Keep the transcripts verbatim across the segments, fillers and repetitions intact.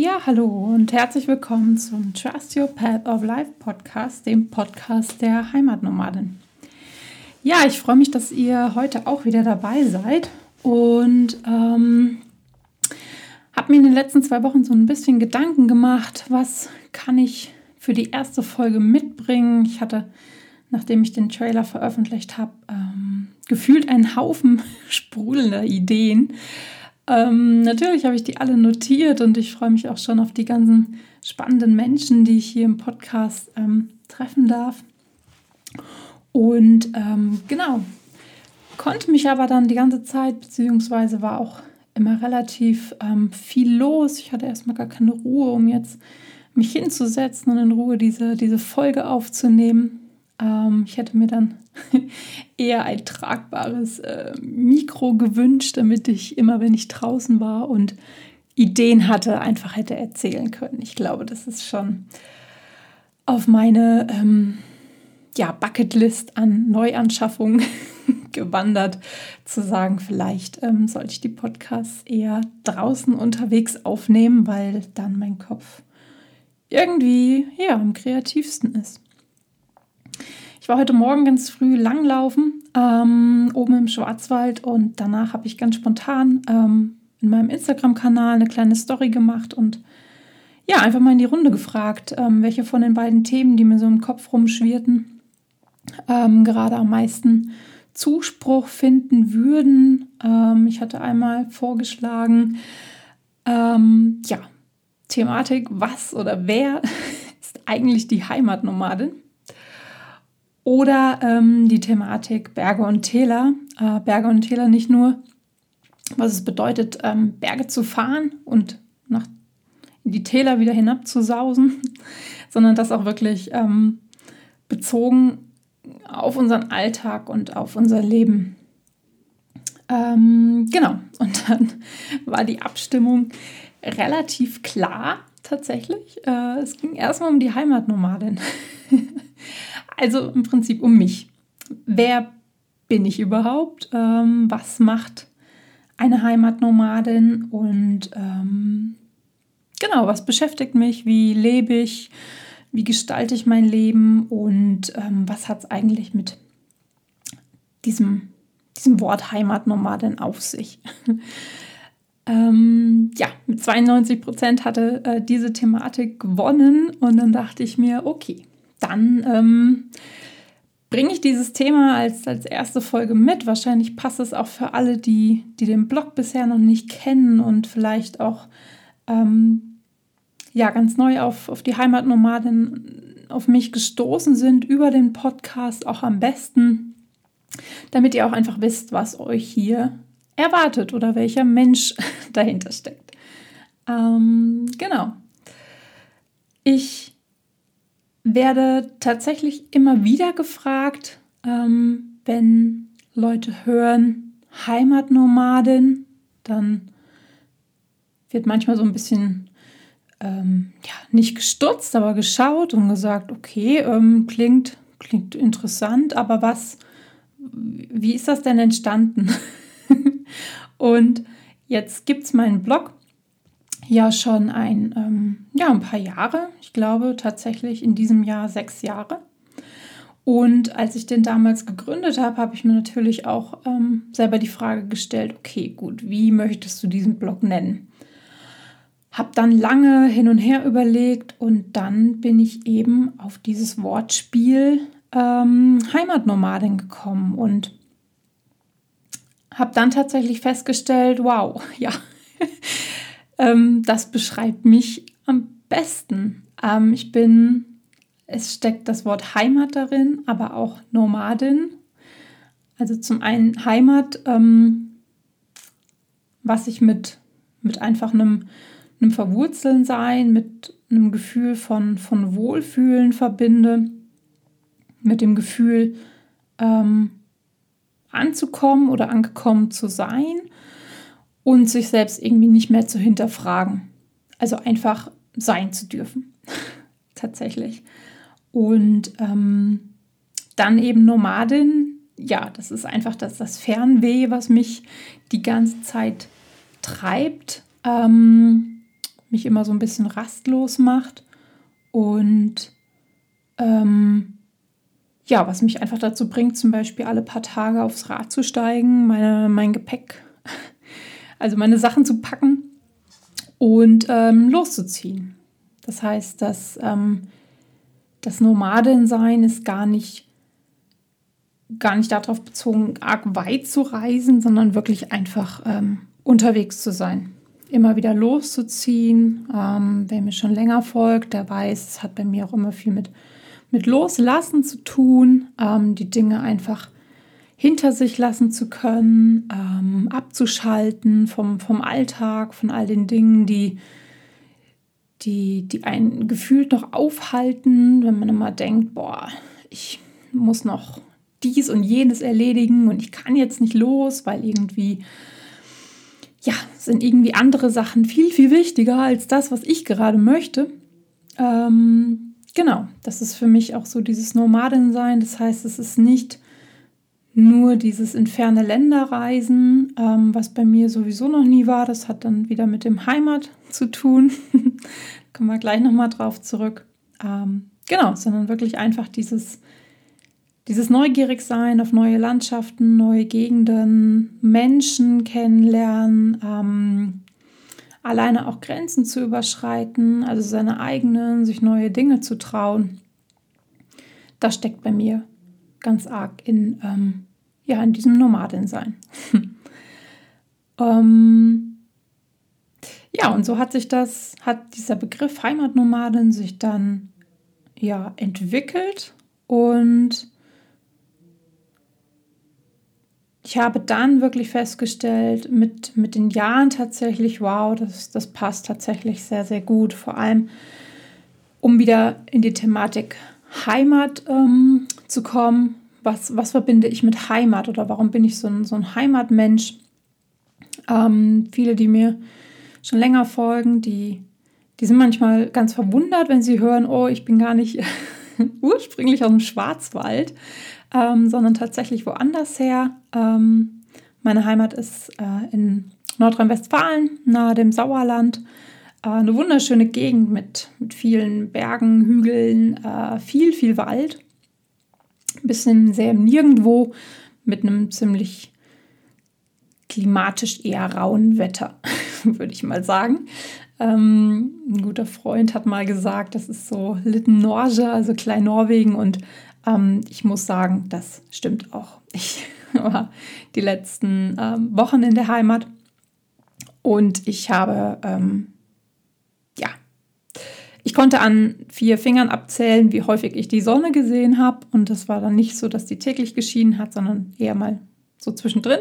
Ja, hallo und herzlich willkommen zum Trust Your Path of Life Podcast, dem Podcast der Heimatnomadin. Ja, ich freue mich, dass ihr heute auch wieder dabei seid und ähm, habe mir in den letzten zwei Wochen so ein bisschen Gedanken gemacht, was kann ich für die erste Folge mitbringen. Ich hatte, nachdem ich den Trailer veröffentlicht habe, ähm, gefühlt einen Haufen sprudelnder Ideen. Ähm, natürlich habe ich die alle notiert und ich freue mich auch schon auf die ganzen spannenden Menschen, die ich hier im Podcast ähm, treffen darf. Und ähm, genau, konnte mich aber dann die ganze Zeit, beziehungsweise war auch immer relativ ähm, viel los. Ich hatte erstmal gar keine Ruhe, um jetzt mich hinzusetzen und in Ruhe diese, diese Folge aufzunehmen. Ähm, ich hätte mir dann eher ein tragbares äh, Mikro gewünscht, damit ich immer, wenn ich draußen war und Ideen hatte, einfach hätte erzählen können. Ich glaube, das ist schon auf meine ähm, ja, Bucketlist an Neuanschaffungen gewandert, zu sagen, vielleicht ähm, sollte ich die Podcasts eher draußen unterwegs aufnehmen, weil dann mein Kopf irgendwie ja, am kreativsten ist. Ich war heute Morgen ganz früh langlaufen, ähm, oben im Schwarzwald, und danach habe ich ganz spontan ähm, in meinem Instagram-Kanal eine kleine Story gemacht und ja, einfach mal in die Runde gefragt, ähm, welche von den beiden Themen, die mir so im Kopf rumschwirrten, ähm, gerade am meisten Zuspruch finden würden. Ähm, ich hatte einmal vorgeschlagen, ähm, ja, Thematik, was oder wer ist eigentlich die Heimatnomadin? Oder ähm, die Thematik Berge und Täler. Äh, Berge und Täler nicht nur, was es bedeutet, ähm, Berge zu fahren und nach, in die Täler wieder hinabzusausen, sondern das auch wirklich ähm, bezogen auf unseren Alltag und auf unser Leben. Ähm, genau, und dann war die Abstimmung relativ klar tatsächlich. Äh, es ging erstmal um die Heimatnomadin. Also im Prinzip um mich. Wer bin ich überhaupt? Ähm, was macht eine Heimatnomadin? Und ähm, genau, was beschäftigt mich? Wie lebe ich? Wie gestalte ich mein Leben? Und ähm, was hat es eigentlich mit diesem, diesem Wort Heimatnomadin auf sich? ähm, ja, mit zweiundneunzig Prozent hatte äh, diese Thematik gewonnen. Und dann dachte ich mir, okay, dann ähm, bringe ich dieses Thema als, als erste Folge mit. Wahrscheinlich passt es auch für alle, die, die den Blog bisher noch nicht kennen und vielleicht auch ähm, ja, ganz neu auf, auf die Heimatnomadin, auf mich gestoßen sind über den Podcast, auch am besten, damit ihr auch einfach wisst, was euch hier erwartet oder welcher Mensch dahinter steckt. Ähm, genau. Ich werde tatsächlich immer wieder gefragt, ähm, wenn Leute hören Heimatnomadin, dann wird manchmal so ein bisschen ähm, ja, nicht gestutzt, aber geschaut und gesagt, okay, ähm, klingt, klingt interessant, aber was, wie ist das denn entstanden? Und jetzt gibt es meinen Blog ja schon ein, ähm, ja, ein paar Jahre. Ich glaube tatsächlich in diesem Jahr sechs Jahre. Und als ich den damals gegründet habe, habe ich mir natürlich auch ähm, selber die Frage gestellt, okay, gut, wie möchtest du diesen Blog nennen? Habe dann lange hin und her überlegt und dann bin ich eben auf dieses Wortspiel ähm, Heimatnomadin gekommen und habe dann tatsächlich festgestellt, wow, ja, Ähm, das beschreibt mich am besten. Ähm, ich bin, es steckt das Wort Heimat darin, aber auch Nomadin. Also zum einen Heimat, ähm, was ich mit, mit einfach einem, einem Verwurzeln sein, mit einem Gefühl von, von Wohlfühlen verbinde, mit dem Gefühl ähm, anzukommen oder angekommen zu sein und sich selbst irgendwie nicht mehr zu hinterfragen. Also einfach sein zu dürfen, tatsächlich. Und ähm, dann eben Nomadin, ja, das ist einfach das, das Fernweh, was mich die ganze Zeit treibt. Ähm, mich immer so ein bisschen rastlos macht und ähm, ja, was mich einfach dazu bringt, zum Beispiel alle paar Tage aufs Rad zu steigen, meine, mein Gepäck, also meine Sachen zu packen und ähm, loszuziehen. Das heißt, dass ähm, das Nomadensein ist gar nicht, gar nicht darauf bezogen, arg weit zu reisen, sondern wirklich einfach ähm, unterwegs zu sein. Immer wieder loszuziehen. Ähm, wer mir schon länger folgt, der weiß, es hat bei mir auch immer viel mit mit Loslassen zu tun, ähm, die Dinge einfach hinter sich lassen zu können, ähm, abzuschalten vom, vom Alltag, von all den Dingen, die, die, die einen gefühlt noch aufhalten, wenn man immer denkt, boah, ich muss noch dies und jenes erledigen und ich kann jetzt nicht los, weil irgendwie, ja, sind irgendwie andere Sachen viel, viel wichtiger als das, was ich gerade möchte. Ähm, Genau, das ist für mich auch so dieses Nomadensein. Das heißt, es ist nicht nur dieses in ferne Länder reisen, ähm, was bei mir sowieso noch nie war. Das hat dann wieder mit dem Heimat zu tun. Kommen wir gleich nochmal drauf zurück. Ähm, genau, sondern wirklich einfach dieses, dieses Neugierigsein auf neue Landschaften, neue Gegenden, Menschen kennenlernen, ähm, alleine auch Grenzen zu überschreiten, also seine eigenen, sich neue Dinge zu trauen. Das steckt bei mir ganz arg in, ähm, ja, in diesem Nomadensein. ähm, ja, und so hat sich das, hat dieser Begriff Heimatnomaden sich dann ja entwickelt und ich habe dann wirklich festgestellt, mit, mit den Jahren tatsächlich, wow, das, das passt tatsächlich sehr, sehr gut. Vor allem, um wieder in die Thematik Heimat ähm, zu kommen. Was, was verbinde ich mit Heimat oder warum bin ich so ein, so ein Heimatmensch? Ähm, viele, die mir schon länger folgen, die, die sind manchmal ganz verwundert, wenn sie hören, oh, ich bin gar nicht ursprünglich aus dem Schwarzwald, ähm, sondern tatsächlich woanders her. Ähm, meine Heimat ist äh, in Nordrhein-Westfalen, nahe dem Sauerland. Äh, eine wunderschöne Gegend mit, mit vielen Bergen, Hügeln, äh, viel, viel Wald. Ein bisschen sehr im Nirgendwo mit einem ziemlich klimatisch eher rauen Wetter, würde ich mal sagen. Ähm, ein guter Freund hat mal gesagt, das ist so Litten Norge, also Klein-Norwegen. Und ähm, ich muss sagen, das stimmt auch. Ich war die letzten ähm, Wochen in der Heimat und ich habe, ähm, ja, ich konnte an vier Fingern abzählen, wie häufig ich die Sonne gesehen habe. Und das war dann nicht so, dass die täglich geschienen hat, sondern eher mal so zwischendrin.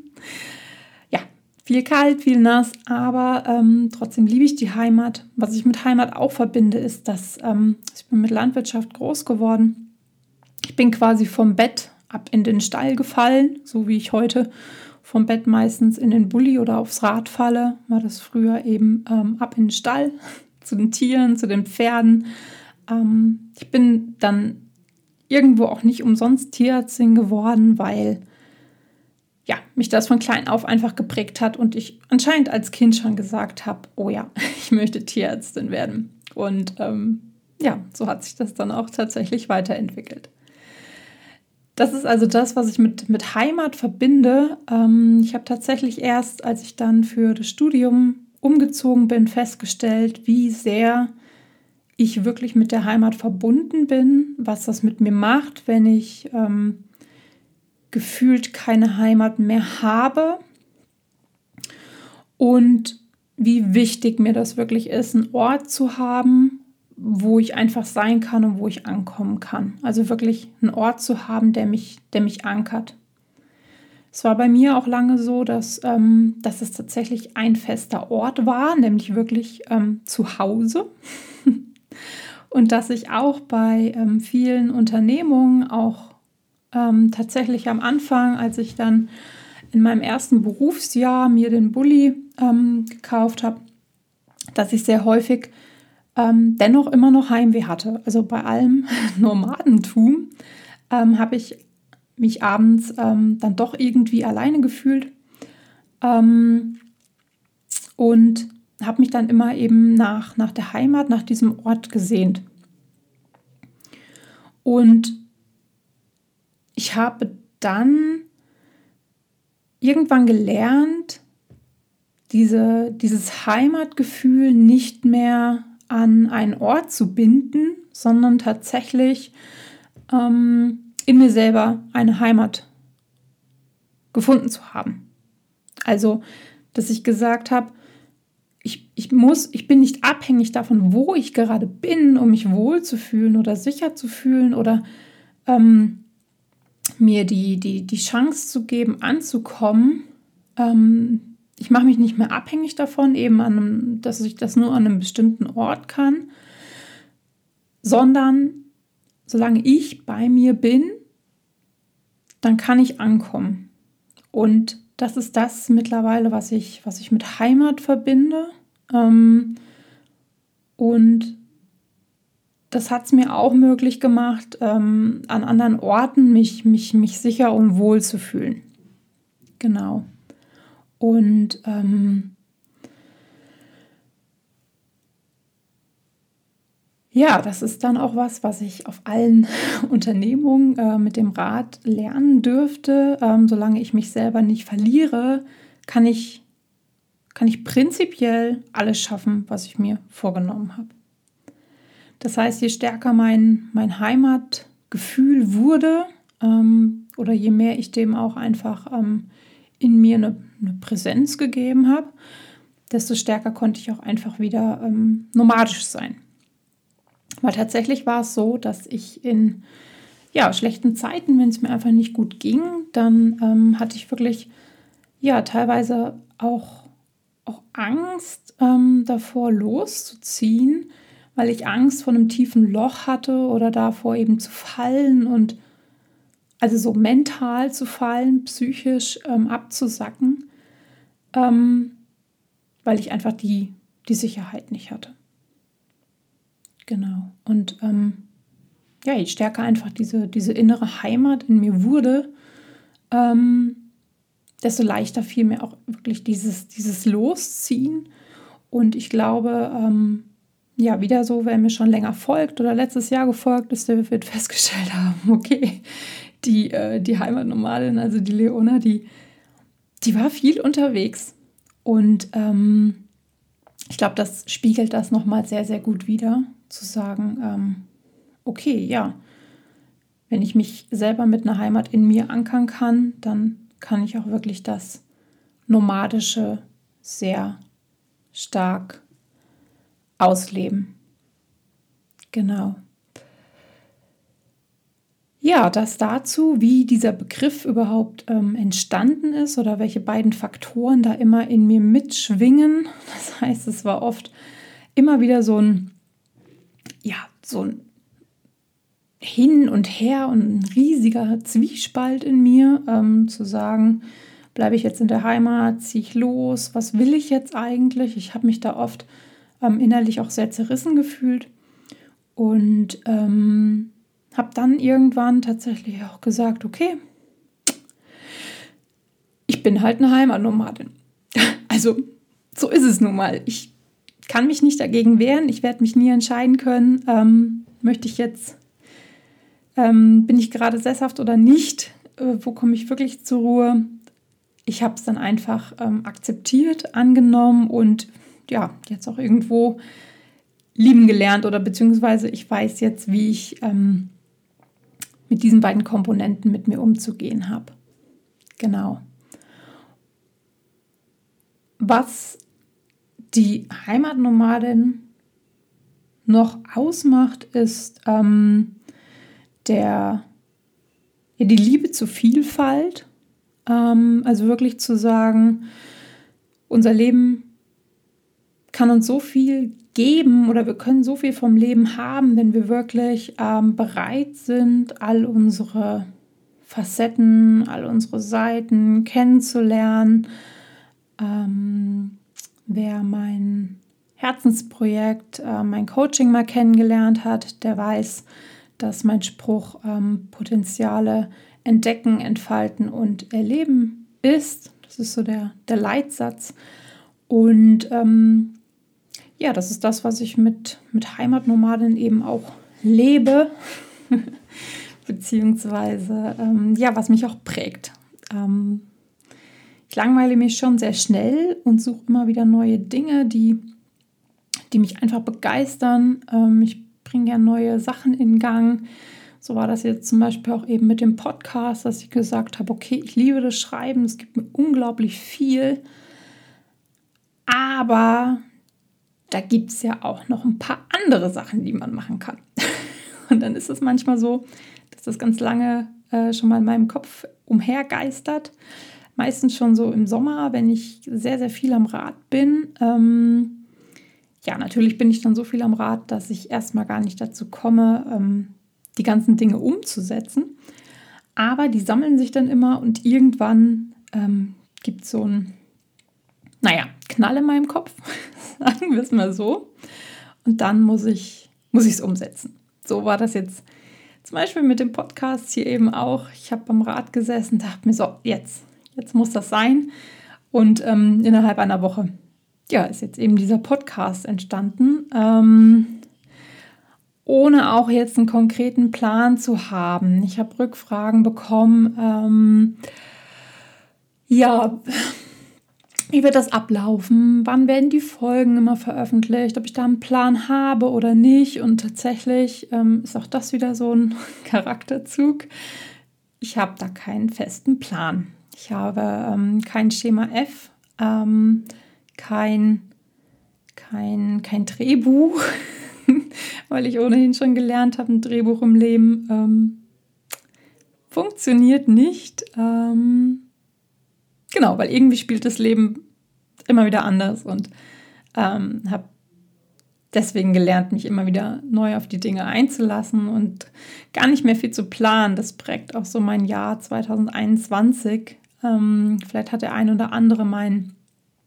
Ja, viel kalt, viel nass, aber ähm, trotzdem liebe ich die Heimat. Was ich mit Heimat auch verbinde, ist, dass ähm, ich bin mit Landwirtschaft groß geworden. Ich bin quasi vom Bett ab in den Stall gefallen, so wie ich heute vom Bett meistens in den Bulli oder aufs Rad falle, war das früher eben ähm, ab in den Stall, zu den Tieren, zu den Pferden. Ähm, ich bin dann irgendwo auch nicht umsonst Tierärztin geworden, weil ja, mich das von klein auf einfach geprägt hat und ich anscheinend als Kind schon gesagt habe, oh ja, ich möchte Tierärztin werden. Und ähm, ja, so hat sich das dann auch tatsächlich weiterentwickelt. Das ist also das, was ich mit, mit Heimat verbinde. Ähm, ich habe tatsächlich erst, als ich dann für das Studium umgezogen bin, festgestellt, wie sehr ich wirklich mit der Heimat verbunden bin, was das mit mir macht, wenn ich ähm, gefühlt keine Heimat mehr habe und wie wichtig mir das wirklich ist, einen Ort zu haben, wo ich einfach sein kann und wo ich ankommen kann. Also wirklich einen Ort zu haben, der mich, der mich ankert. Es war bei mir auch lange so, dass, ähm, dass es tatsächlich ein fester Ort war, nämlich wirklich ähm, zu Hause. Und dass ich auch bei ähm, vielen Unternehmungen, auch ähm, tatsächlich am Anfang, als ich dann in meinem ersten Berufsjahr mir den Bulli ähm, gekauft habe, dass ich sehr häufig ähm, dennoch immer noch Heimweh hatte. Also bei allem Nomadentum ähm, habe ich mich abends ähm, dann doch irgendwie alleine gefühlt. Ähm, und habe mich dann immer eben nach, nach der Heimat, nach diesem Ort gesehnt. Und ich habe dann irgendwann gelernt, diese, dieses Heimatgefühl nicht mehr an einen Ort zu binden, sondern tatsächlich ähm, in mir selber eine Heimat gefunden zu haben. Also, dass ich gesagt habe, ich, ich muss, ich bin nicht abhängig davon, wo ich gerade bin, um mich wohlzufühlen oder sicher zu fühlen oder ähm, mir die, die, die Chance zu geben, anzukommen. Ähm, ich mache mich nicht mehr abhängig davon, eben an einem, dass ich das nur an einem bestimmten Ort kann, sondern solange ich bei mir bin, dann kann ich ankommen. Und das ist das mittlerweile, was ich, was ich mit Heimat verbinde. Ähm, und das hat es mir auch möglich gemacht, ähm, an anderen Orten mich, mich, mich sicher und wohl zu fühlen. Genau. Und ähm, ja, das ist dann auch was, was ich auf allen Unternehmungen äh, mit dem Rad lernen dürfte. Ähm, solange ich mich selber nicht verliere, kann ich, kann ich prinzipiell alles schaffen, was ich mir vorgenommen habe. Das heißt, je stärker mein, mein Heimatgefühl wurde ähm, oder je mehr ich dem auch einfach ähm, in mir eine, eine Präsenz gegeben habe, desto stärker konnte ich auch einfach wieder ähm, nomadisch sein. Weil tatsächlich war es so, dass ich in ja, schlechten Zeiten, wenn es mir einfach nicht gut ging, dann ähm, hatte ich wirklich ja teilweise auch, auch Angst ähm, davor loszuziehen, weil ich Angst vor einem tiefen Loch hatte oder davor eben zu fallen und also so mental zu fallen, psychisch ähm, abzusacken, ähm, weil ich einfach die, die Sicherheit nicht hatte. Genau. Und ähm, ja, je stärker einfach diese, diese innere Heimat in mir wurde, ähm, desto leichter fiel mir auch wirklich dieses, dieses Losziehen. Und ich glaube, ähm, ja, wieder so, wer mir schon länger folgt oder letztes Jahr gefolgt ist, der wird festgestellt haben, okay, die, äh, die Heimatnomadin, also die Leona, die, die war viel unterwegs. Und ähm, ich glaube, das spiegelt das nochmal sehr, sehr gut wider, zu sagen, ähm, okay, ja, wenn ich mich selber mit einer Heimat in mir ankern kann, dann kann ich auch wirklich das Nomadische sehr stark ausleben. Genau. Ja, das dazu, wie dieser Begriff überhaupt ähm, entstanden ist oder welche beiden Faktoren da immer in mir mitschwingen. Das heißt, es war oft immer wieder so ein, ja, so ein Hin und Her und ein riesiger Zwiespalt in mir, ähm, zu sagen, bleibe ich jetzt in der Heimat, ziehe ich los, was will ich jetzt eigentlich? Ich habe mich da oft ähm, innerlich auch sehr zerrissen gefühlt und ähm, habe dann irgendwann tatsächlich auch gesagt, okay, ich bin halt eine Heimatnomadin. Also so ist es nun mal. Ich kann mich nicht dagegen wehren, ich werde mich nie entscheiden können, ähm, möchte ich jetzt Ähm, bin ich gerade sesshaft oder nicht? Äh, wo komme ich wirklich zur Ruhe? Ich habe es dann einfach ähm, akzeptiert, angenommen und ja, jetzt auch irgendwo lieben gelernt oder beziehungsweise ich weiß jetzt, wie ich ähm, mit diesen beiden Komponenten mit mir umzugehen habe. Genau. Was die Heimatnomadin noch ausmacht, ist ähm, der ja, die Liebe zur Vielfalt, ähm, also wirklich zu sagen, unser Leben kann uns so viel geben oder wir können so viel vom Leben haben, wenn wir wirklich ähm, bereit sind, all unsere Facetten, all unsere Seiten kennenzulernen. Ähm, wer mein Herzensprojekt, äh, mein Coaching mal kennengelernt hat, der weiß, dass mein Spruch ähm, Potenziale entdecken, entfalten und erleben ist. Das ist so der, der Leitsatz. Und ähm, ja, das ist das, was ich mit, mit Heimatnomadin eben auch lebe, beziehungsweise ähm, ja, was mich auch prägt. Ähm, ich langweile mich schon sehr schnell und suche immer wieder neue Dinge, die, die mich einfach begeistern. Ähm, ich bringe ja neue Sachen in Gang. So war das jetzt zum Beispiel auch eben mit dem Podcast, dass ich gesagt habe, okay, ich liebe das Schreiben, es gibt mir unglaublich viel, aber da gibt es ja auch noch ein paar andere Sachen, die man machen kann. Und dann ist es manchmal so, dass das ganz lange äh, schon mal in meinem Kopf umhergeistert. Meistens schon so im Sommer, wenn ich sehr, sehr viel am Rad bin. Ähm, ja, natürlich bin ich dann so viel am Rad, dass ich erstmal gar nicht dazu komme, ähm, die ganzen Dinge umzusetzen. Aber die sammeln sich dann immer und irgendwann ähm, gibt es so ein, naja, Knall in meinem Kopf, sagen wir es mal so. Und dann muss ich muss ich es umsetzen. So war das jetzt zum Beispiel mit dem Podcast hier eben auch. Ich habe am Rad gesessen, dachte mir so, jetzt, jetzt muss das sein. Und ähm, innerhalb einer Woche, ja, ist jetzt eben dieser Podcast entstanden. Ähm, ohne auch jetzt einen konkreten Plan zu haben. Ich habe Rückfragen bekommen, ähm, ja, wie wird das ablaufen? Wann werden die Folgen immer veröffentlicht? Ob ich da einen Plan habe oder nicht? Und tatsächlich ähm, ist auch das wieder so ein Charakterzug. Ich habe da keinen festen Plan. Ich habe ähm, kein Schema F, ähm, kein, kein, kein Drehbuch, weil ich ohnehin schon gelernt habe, ein Drehbuch im Leben ähm, funktioniert nicht. Ähm, genau, weil irgendwie spielt das Leben immer wieder anders und ähm, habe deswegen gelernt, mich immer wieder neu auf die Dinge einzulassen und gar nicht mehr viel zu planen. Das prägt auch so mein Jahr zwanzig einundzwanzig. Ähm, vielleicht hat der ein oder andere meinen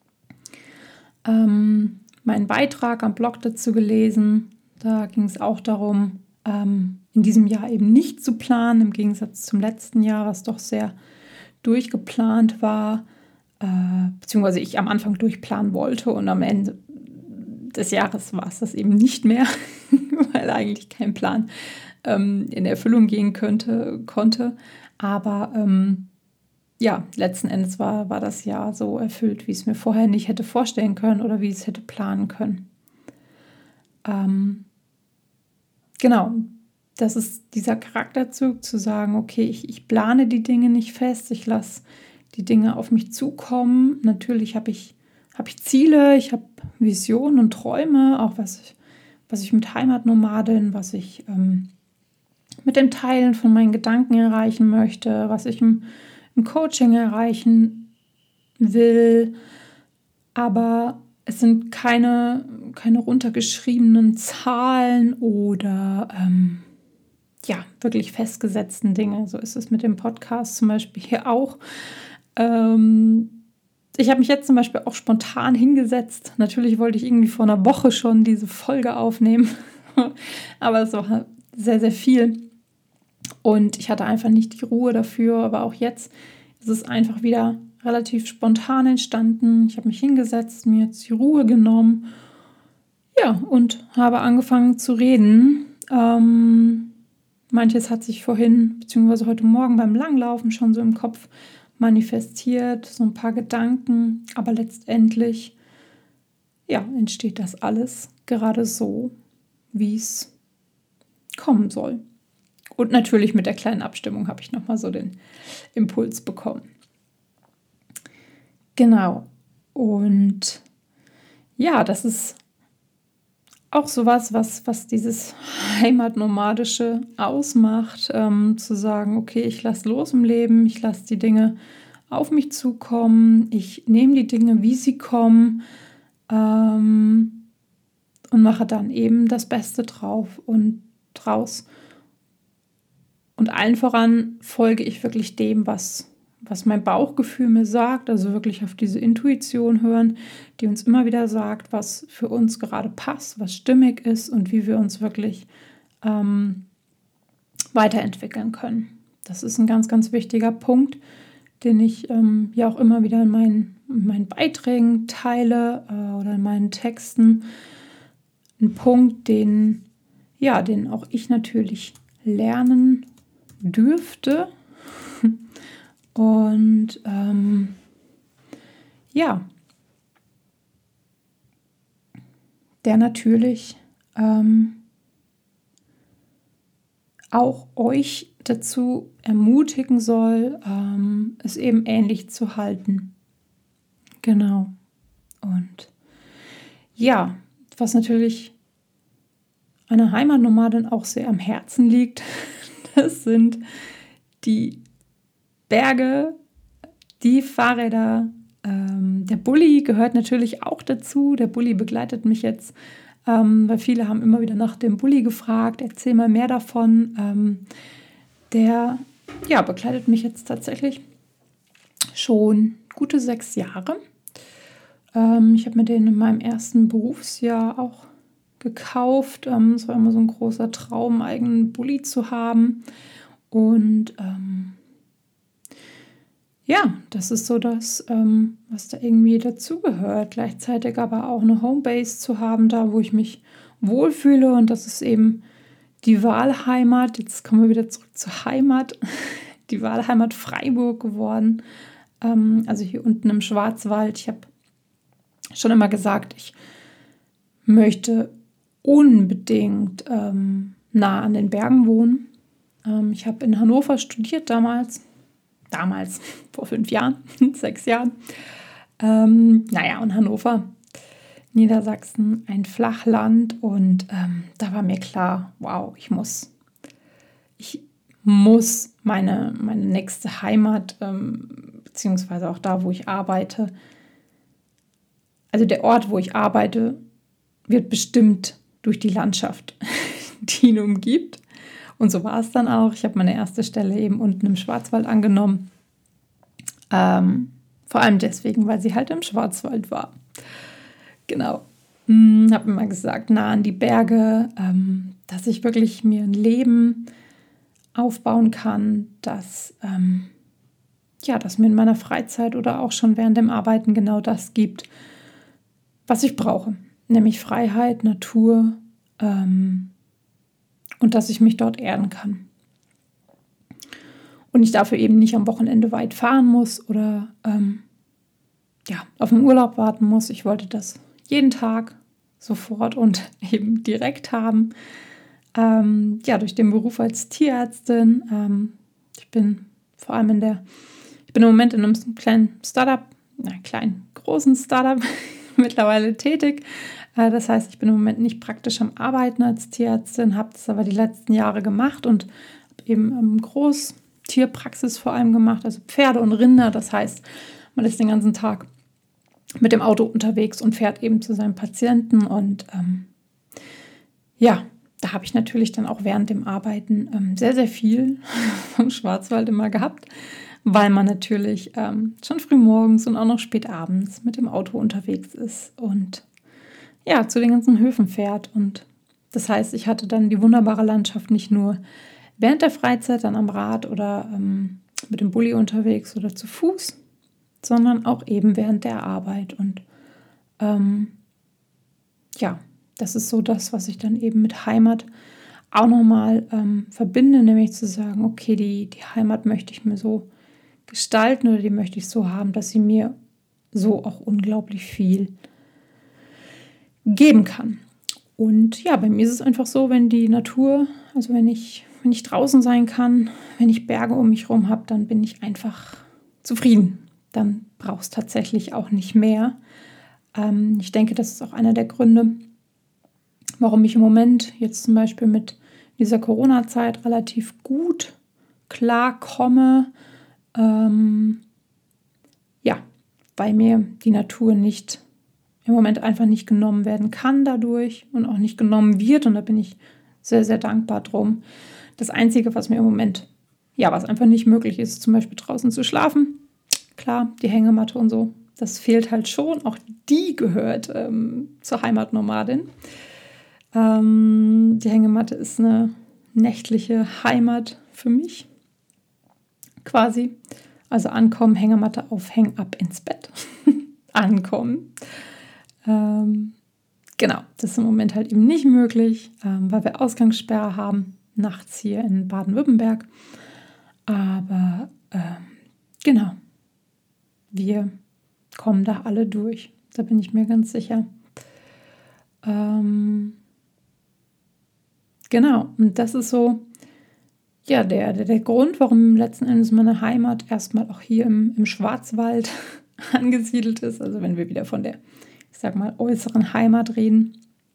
ähm, meinen Beitrag am Blog dazu gelesen. Da ging es auch darum, ähm, in diesem Jahr eben nicht zu planen, im Gegensatz zum letzten Jahr, was doch sehr durchgeplant war, äh, beziehungsweise ich am Anfang durchplanen wollte und am Ende des Jahres war es das eben nicht mehr, weil eigentlich kein Plan ähm, in Erfüllung gehen könnte, konnte. Aber ähm, ja, letzten Endes war, war das Jahr so erfüllt, wie ich es mir vorher nicht hätte vorstellen können oder wie ich es hätte planen können. Ähm, genau, das ist dieser Charakterzug, zu sagen, okay, ich, ich plane die Dinge nicht fest, ich lasse die Dinge auf mich zukommen. Natürlich habe ich, hab ich Ziele, ich habe Visionen und Träume, auch was ich, was ich mit Heimatnomadin, was ich ähm, mit dem Teilen von meinen Gedanken erreichen möchte, was ich im, im Coaching erreichen will. Aber es sind keine, keine runtergeschriebenen Zahlen oder ähm, ja, wirklich festgesetzten Dinge. So ist es mit dem Podcast zum Beispiel hier auch. Ähm, ich habe mich jetzt zum Beispiel auch spontan hingesetzt. Natürlich wollte ich irgendwie vor einer Woche schon diese Folge aufnehmen, aber es war sehr, sehr viel. Und ich hatte einfach nicht die Ruhe dafür. Aber auch jetzt ist es einfach wieder relativ spontan entstanden. Ich habe mich hingesetzt, mir jetzt die Ruhe genommen. Ja, und habe angefangen zu reden. Ähm, manches hat sich vorhin, beziehungsweise heute Morgen beim Langlaufen schon so im Kopf manifestiert, so ein paar Gedanken. Aber letztendlich, ja, entsteht das alles gerade so, wie es kommen soll. Und natürlich mit der kleinen Abstimmung habe ich nochmal so den Impuls bekommen. Genau. Und ja, das ist auch sowas, was, was dieses Heimatnomadische ausmacht, ähm, zu sagen, okay, ich lasse los im Leben, ich lasse die Dinge auf mich zukommen, ich nehme die Dinge, wie sie kommen, ähm, und mache dann eben das Beste drauf und draus. Und allen voran folge ich wirklich dem, was, was mein Bauchgefühl mir sagt, also wirklich auf diese Intuition hören, die uns immer wieder sagt, was für uns gerade passt, was stimmig ist und wie wir uns wirklich ähm, weiterentwickeln können. Das ist ein ganz, ganz wichtiger Punkt, den ich ähm, ja auch immer wieder in meinen, in meinen Beiträgen teile äh, oder in meinen Texten, ein Punkt, den, ja, den auch ich natürlich lernen dürfte. Und ähm, ja, der natürlich ähm, auch euch dazu ermutigen soll, ähm, es eben ähnlich zu halten. Genau. Und ja, was natürlich einer Heimatnomadin auch sehr am Herzen liegt, das sind die Berge, die Fahrräder. Ähm, der Bulli gehört natürlich auch dazu. Der Bulli begleitet mich jetzt, ähm, weil viele haben immer wieder nach dem Bulli gefragt. Erzähl mal mehr davon. Ähm, der ja, begleitet mich jetzt tatsächlich schon gute sechs Jahre. Ähm, ich habe mir den in meinem ersten Berufsjahr auch gekauft. Ähm, es war immer so ein großer Traum, einen eigenen Bulli zu haben. Und ähm, ja, das ist so das, ähm, was da irgendwie dazugehört. Gleichzeitig aber auch eine Homebase zu haben, da wo ich mich wohlfühle. Und das ist eben die Wahlheimat. Jetzt kommen wir wieder zurück zur Heimat. Die Wahlheimat Freiburg geworden. Ähm, also hier unten im Schwarzwald. Ich habe schon immer gesagt, ich möchte unbedingt ähm, nah an den Bergen wohnen. Ähm, ich habe in Hannover studiert damals. Damals, vor fünf Jahren, sechs Jahren. Ähm, naja, und Hannover, Niedersachsen, ein Flachland. Und ähm, da war mir klar, wow, ich muss, ich muss meine, meine nächste Heimat, ähm, beziehungsweise auch da, wo ich arbeite, also der Ort, wo ich arbeite, wird bestimmt durch die Landschaft, die ihn umgibt. Und so war es dann auch. Ich habe meine erste Stelle eben unten im Schwarzwald angenommen. Ähm, vor allem deswegen, weil sie halt im Schwarzwald war. Genau. Hm, habe immer gesagt, nah an die Berge, ähm, dass ich wirklich mir ein Leben aufbauen kann, dass, ähm, ja, dass mir in meiner Freizeit oder auch schon während dem Arbeiten genau das gibt, was ich brauche. Nämlich Freiheit, Natur, ähm, und dass ich mich dort erden kann. Und ich dafür eben nicht am Wochenende weit fahren muss oder ähm, ja, auf den Urlaub warten muss. Ich wollte das jeden Tag sofort und eben direkt haben. Ähm, ja, durch den Beruf als Tierärztin. Ähm, ich bin vor allem in der, ich bin im Moment in einem kleinen Startup, na kleinen, großen Startup mittlerweile tätig. Äh, das heißt, ich bin im Moment nicht praktisch am Arbeiten als Tierärztin, habe das aber die letzten Jahre gemacht und habe eben ähm, Großtierpraxis vor allem gemacht, also Pferde und Rinder. Das heißt, man ist den ganzen Tag mit dem Auto unterwegs und fährt eben zu seinem Patienten. Und ähm, ja, da habe ich natürlich dann auch während dem Arbeiten ähm, sehr, sehr viel vom Schwarzwald immer gehabt, weil man natürlich ähm, schon früh morgens und auch noch spät abends mit dem Auto unterwegs ist und ja, zu den ganzen Höfen fährt. Und das heißt, ich hatte dann die wunderbare Landschaft nicht nur während der Freizeit dann am Rad oder ähm, mit dem Bulli unterwegs oder zu Fuß, sondern auch eben während der Arbeit. Und ähm, ja, das ist so das, was ich dann eben mit Heimat auch nochmal ähm, verbinde, nämlich zu sagen, okay, die, die Heimat möchte ich mir so gestalten oder die möchte ich so haben, dass sie mir so auch unglaublich viel geben kann. Und ja, bei mir ist es einfach so, wenn die Natur, also wenn ich, wenn ich draußen sein kann, wenn ich Berge um mich herum habe, dann bin ich einfach zufrieden. Dann braucht es tatsächlich auch nicht mehr. Ähm, ich denke, das ist auch einer der Gründe, warum ich im Moment jetzt zum Beispiel mit dieser Corona-Zeit relativ gut klarkomme. Ähm, ja, weil mir die Natur nicht im Moment einfach nicht genommen werden kann dadurch und auch nicht genommen wird. Und da bin ich sehr, sehr dankbar drum. Das Einzige, was mir im Moment, ja, was einfach nicht möglich ist, zum Beispiel draußen zu schlafen. Klar, die Hängematte und so, das fehlt halt schon. Auch die gehört ähm, zur Heimatnomadin. Ähm, die Hängematte ist eine nächtliche Heimat für mich, quasi. Also ankommen, Hängematte auf, Häng ab ins Bett. Ankommen. Ähm, genau, das ist im Moment halt eben nicht möglich, ähm, weil wir Ausgangssperre haben, nachts hier in Baden-Württemberg. Aber ähm, genau, wir kommen da alle durch. Da bin ich mir ganz sicher. Ähm, genau, und das ist so, ja, der, der, der Grund, warum letzten Endes meine Heimat erstmal auch hier im, im Schwarzwald angesiedelt ist. Also wenn wir wieder von der, ich sag mal, äußeren Heimat reden.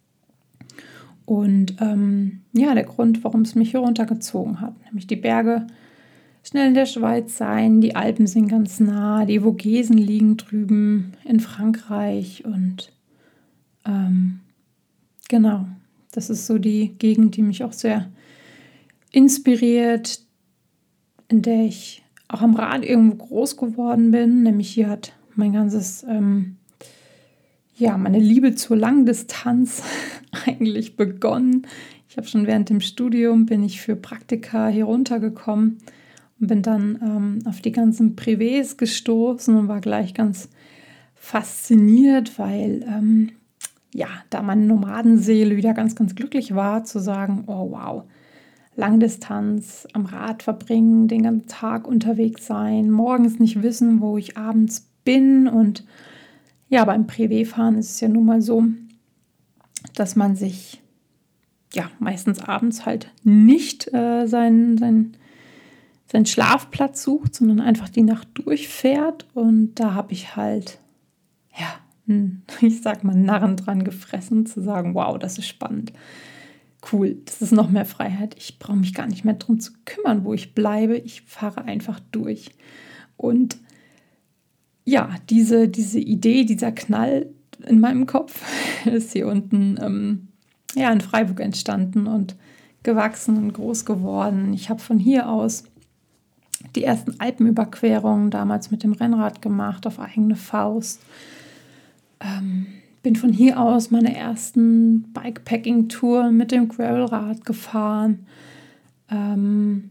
Und ähm, ja, der Grund, warum es mich hier runtergezogen hat, nämlich die Berge schnell in der Schweiz sein, die Alpen sind ganz nah, die Vogesen liegen drüben in Frankreich und ähm, genau, das ist so die Gegend, die mich auch sehr inspiriert, in der ich auch am Rad irgendwo groß geworden bin, nämlich hier hat mein ganzes, ähm, ja, meine Liebe zur Langdistanz eigentlich begonnen. Ich habe schon während dem Studium, bin ich für Praktika hier runtergekommen und bin dann ähm, auf die ganzen Privés gestoßen und war gleich ganz fasziniert, weil ähm, ja, da meine Nomadenseele wieder ganz, ganz glücklich war, zu sagen, oh wow, Langdistanz, am Rad verbringen, den ganzen Tag unterwegs sein, morgens nicht wissen, wo ich abends bin. Und ja, beim Privé-Fahren ist es ja nun mal so, dass man sich ja meistens abends halt nicht äh, seinen, seinen, seinen Schlafplatz sucht, sondern einfach die Nacht durchfährt. Und da habe ich halt, ja, ich sag mal, Narren dran gefressen, zu sagen, wow, das ist spannend. Cool, das ist noch mehr Freiheit. Ich brauche mich gar nicht mehr darum zu kümmern, wo ich bleibe. Ich fahre einfach durch. Und ja, diese, diese Idee, dieser Knall in meinem Kopf ist hier unten ähm, ja, in Freiburg entstanden und gewachsen und groß geworden. Ich habe von hier aus die ersten Alpenüberquerungen damals mit dem Rennrad gemacht, auf eigene Faust. Ähm, bin von hier aus meine ersten Bikepacking-Touren mit dem Gravelrad gefahren. Ähm,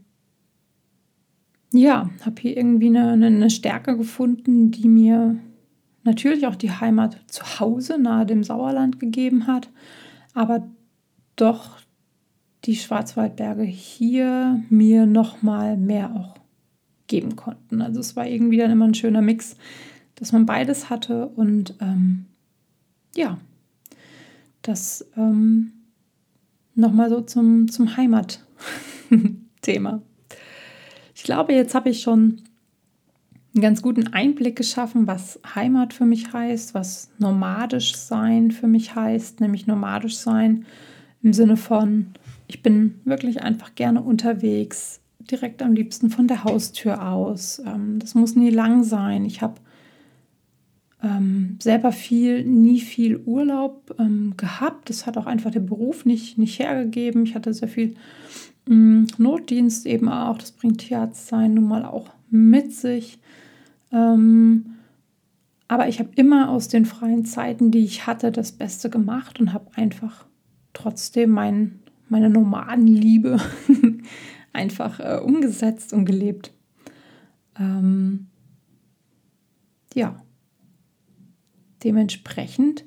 ja, habe hier irgendwie eine, eine Stärke gefunden, die mir natürlich auch die Heimat zu Hause nahe dem Sauerland gegeben hat, aber doch die Schwarzwaldberge hier mir noch mal mehr auch geben konnten. Also es war irgendwie dann immer ein schöner Mix, dass man beides hatte und ähm, ja, das ähm, nochmal so zum, zum Heimatthema. Ich glaube, jetzt habe ich schon einen ganz guten Einblick geschaffen, was Heimat für mich heißt, was nomadisch sein für mich heißt, nämlich nomadisch sein im Sinne von, ich bin wirklich einfach gerne unterwegs, direkt am liebsten von der Haustür aus. Ähm, das muss nie lang sein. Ich habe ähm, selber viel, nie viel Urlaub ähm, gehabt. Das hat auch einfach der Beruf nicht, nicht hergegeben. Ich hatte sehr viel ähm, Notdienst eben auch. Das bringt Tierarztsein nun mal auch mit sich. Ähm, aber ich habe immer aus den freien Zeiten, die ich hatte, das Beste gemacht und habe einfach trotzdem mein, meine Nomadenliebe einfach äh, umgesetzt und gelebt. Ähm, ja, dementsprechend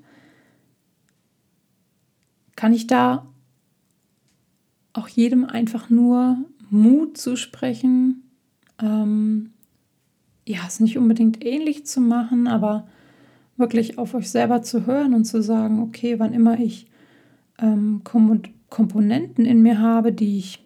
kann ich da auch jedem einfach nur Mut zusprechen, ähm, ja, es nicht unbedingt ähnlich zu machen, aber wirklich auf euch selber zu hören und zu sagen, okay, wann immer ich ähm, Kom- Komponenten in mir habe, die ich,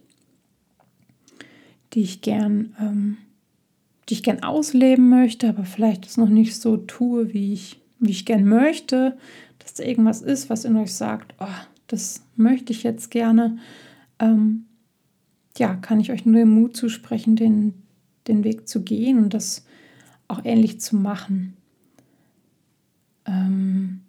die ich gern, ähm, die ich gern ausleben möchte, aber vielleicht es noch nicht so tue, wie ich, wie ich gern möchte, dass da irgendwas ist, was in euch sagt, oh, das möchte ich jetzt gerne, ähm, ja, kann ich euch nur den Mut zusprechen, den, den Weg zu gehen und das auch ähnlich zu machen. Ähm,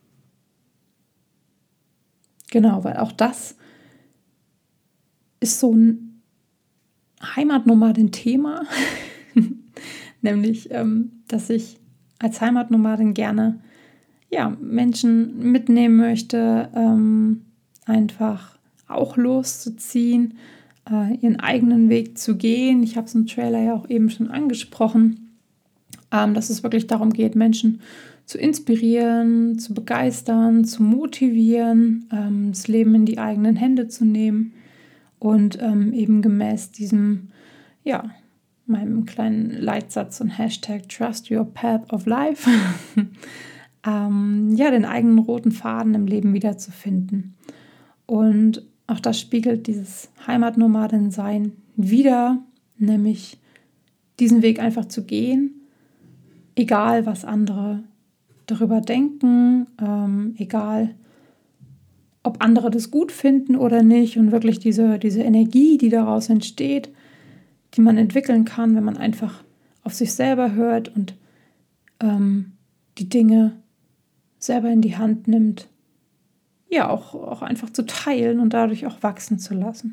genau, weil auch das ist so ein Heimatnomaden-Thema, nämlich, ähm, dass ich als Heimatnomadin gerne ja, Menschen mitnehmen möchte, ähm, einfach auch loszuziehen, äh, ihren eigenen Weg zu gehen. Ich habe es im Trailer ja auch eben schon angesprochen, ähm, dass es wirklich darum geht, Menschen zu inspirieren, zu begeistern, zu motivieren, ähm, das Leben in die eigenen Hände zu nehmen und ähm, eben gemäß diesem, ja, meinem kleinen Leitsatz und Hashtag Trust Your Path of Life, ähm, ja, den eigenen roten Faden im Leben wiederzufinden. Und auch das spiegelt dieses Heimatnomadensein wider, nämlich diesen Weg einfach zu gehen, egal was andere darüber denken, ähm, egal ob andere das gut finden oder nicht, und wirklich diese, diese Energie, die daraus entsteht, die man entwickeln kann, wenn man einfach auf sich selber hört und ähm, die Dinge selber in die Hand nimmt, ja, auch, auch einfach zu teilen und dadurch auch wachsen zu lassen.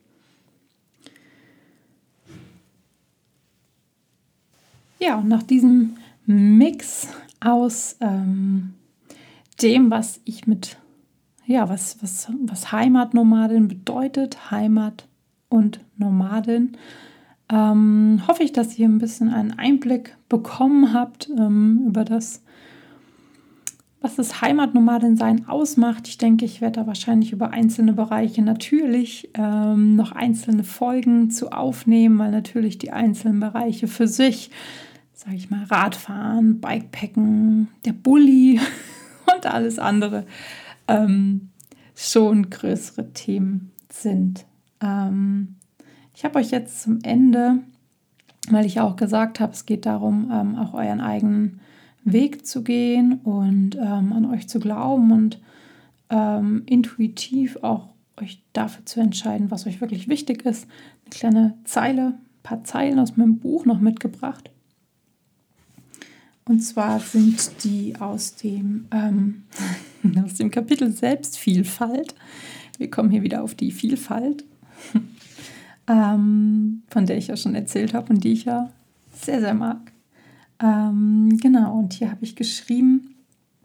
Ja, und nach diesem Mix aus ähm, dem, was ich mit, ja, was, was, was Heimatnomadin bedeutet, Heimat und Nomadin, ähm, hoffe ich, dass ihr ein bisschen einen Einblick bekommen habt ähm, über das, was das Heimatnomadin-Sein ausmacht. Ich denke, ich werde da wahrscheinlich über einzelne Bereiche natürlich ähm, noch einzelne Folgen zu aufnehmen, weil natürlich die einzelnen Bereiche für sich, sage ich mal, Radfahren, Bikepacken, der Bulli und alles andere ähm, schon größere Themen sind. Ähm, ich habe euch jetzt zum Ende, weil ich auch gesagt habe, es geht darum, ähm, auch euren eigenen Weg zu gehen und ähm, an euch zu glauben und ähm, intuitiv auch euch dafür zu entscheiden, was euch wirklich wichtig ist. Eine kleine Zeile, ein paar Zeilen aus meinem Buch noch mitgebracht. Und zwar sind die aus dem, ähm, aus dem Kapitel Selbstvielfalt. Wir kommen hier wieder auf die Vielfalt, ähm, von der ich ja schon erzählt habe und die ich ja sehr, sehr mag. Ähm, genau, und hier habe ich geschrieben: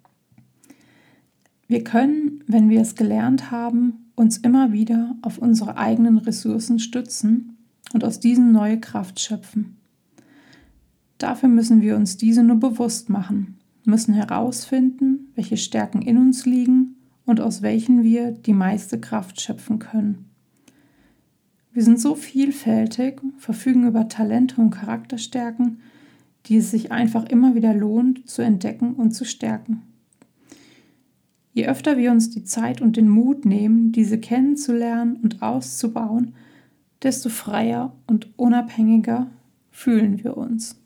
Wir können, wenn wir es gelernt haben, uns immer wieder auf unsere eigenen Ressourcen stützen und aus diesen neue Kraft schöpfen. Dafür müssen wir uns diese nur bewusst machen, müssen herausfinden, welche Stärken in uns liegen und aus welchen wir die meiste Kraft schöpfen können. Wir sind so vielfältig, verfügen über Talente und Charakterstärken, die es sich einfach immer wieder lohnt, zu entdecken und zu stärken. Je öfter wir uns die Zeit und den Mut nehmen, diese kennenzulernen und auszubauen, desto freier und unabhängiger fühlen wir uns.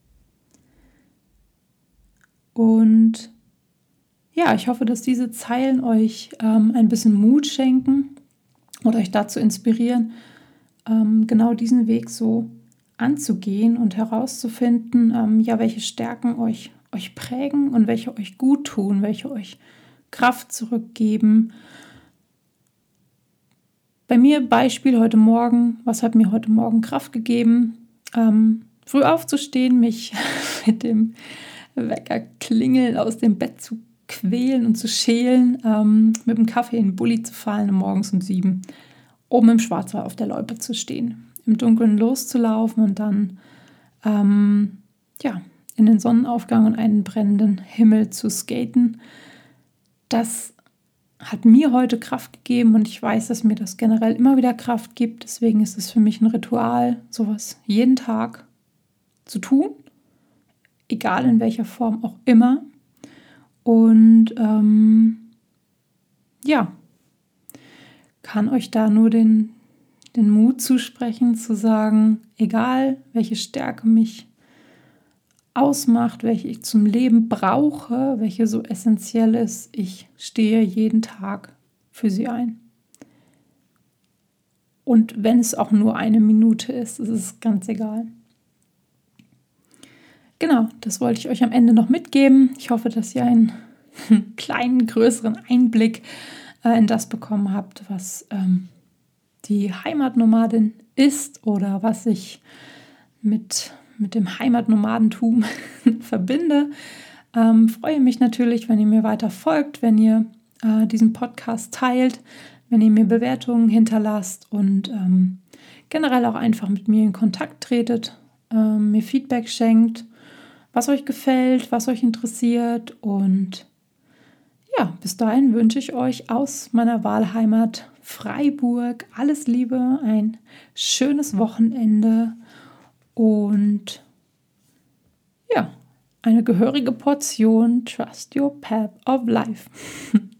Und ja, ich hoffe, dass diese Zeilen euch ähm, ein bisschen Mut schenken oder euch dazu inspirieren, ähm, genau diesen Weg so anzugehen und herauszufinden, ähm, ja, welche Stärken euch, euch prägen und welche euch gut tun, welche euch Kraft zurückgeben. Bei mir Beispiel heute Morgen: Was hat mir heute Morgen Kraft gegeben? Ähm, früh aufzustehen, mich mit dem Weckerklingeln aus dem Bett zu quälen und zu schälen, ähm, mit dem Kaffee in den Bulli zu fallen und morgens um sieben oben im Schwarzwald auf der Loipe zu stehen, im Dunkeln loszulaufen und dann ähm, ja, in den Sonnenaufgang und einen brennenden Himmel zu skaten. Das hat mir heute Kraft gegeben und ich weiß, dass mir das generell immer wieder Kraft gibt. Deswegen ist es für mich ein Ritual, sowas jeden Tag zu tun, egal in welcher Form auch immer. Und ähm, ja, kann euch da nur den, den Mut zusprechen, zu sagen, egal welche Stärke mich ausmacht, welche ich zum Leben brauche, welche so essentiell ist, ich stehe jeden Tag für sie ein. Und wenn es auch nur eine Minute ist, ist es ganz egal. Genau, das wollte ich euch am Ende noch mitgeben. Ich hoffe, dass ihr einen kleinen, größeren Einblick äh, in das bekommen habt, was ähm, die Heimatnomadin ist oder was ich mit, mit dem Heimatnomadentum verbinde. Ähm, freue mich natürlich, wenn ihr mir weiter folgt, wenn ihr äh, diesen Podcast teilt, wenn ihr mir Bewertungen hinterlasst und ähm, generell auch einfach mit mir in Kontakt tretet, äh, mir Feedback schenkt, was euch gefällt, was euch interessiert. Und ja, bis dahin wünsche ich euch aus meiner Wahlheimat Freiburg alles Liebe, ein schönes Wochenende und ja, eine gehörige Portion Trust Your Path of Life.